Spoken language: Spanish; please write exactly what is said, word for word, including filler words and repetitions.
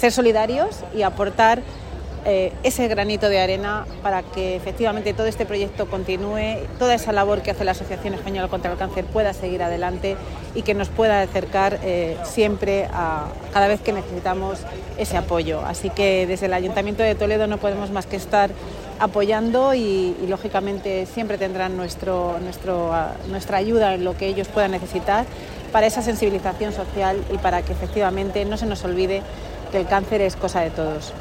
ser solidarios y aportar eh, ese granito de arena para que efectivamente todo este proyecto continúe, toda esa labor que hace la Asociación Española contra el Cáncer pueda seguir adelante y que nos pueda acercar eh, siempre a cada vez que necesitamos ese apoyo. Así que desde el Ayuntamiento de Toledo no podemos más que estar apoyando y, y lógicamente siempre tendrán nuestro, nuestro, uh, nuestra ayuda en lo que ellos puedan necesitar para esa sensibilización social y para que efectivamente no se nos olvide que el cáncer es cosa de todos.